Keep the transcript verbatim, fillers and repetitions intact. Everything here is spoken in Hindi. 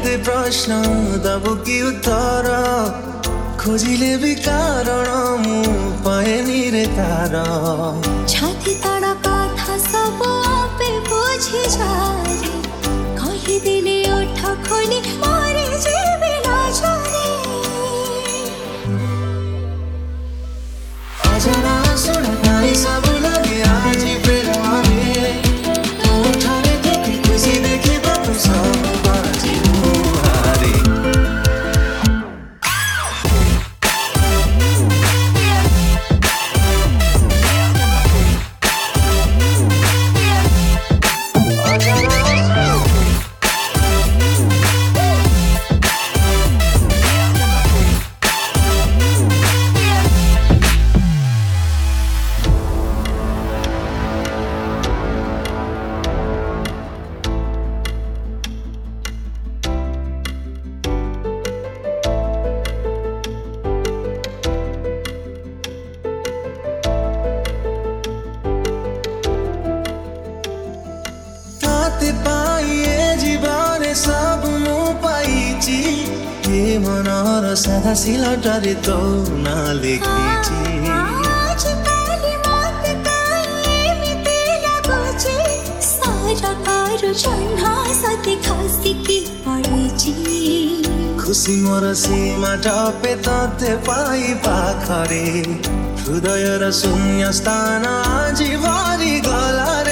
मते प्रश्न दबु कि उत्तर खोजिले भी कारण मु पाएनी रे तार छाती तड़ा कथा सब आपे बुझी जारे कही दिले ओठ खोली मारे जीवे लाजरे अजना सुना नाई सब लगे आज फिर आवे उठाने देखी खुशी देखी बातों सब बाजी मुहारे सब मु पाइची ये मनर साधा सिलटरे तो ना लेखिची आज काली मत काई मिते लगोचे सारा कार चन्हा सते खासी की पड़ीची खुशी मोर सीमा टपे तते पाई पाखरे हृदय र शून्य स्थान आज भरि गला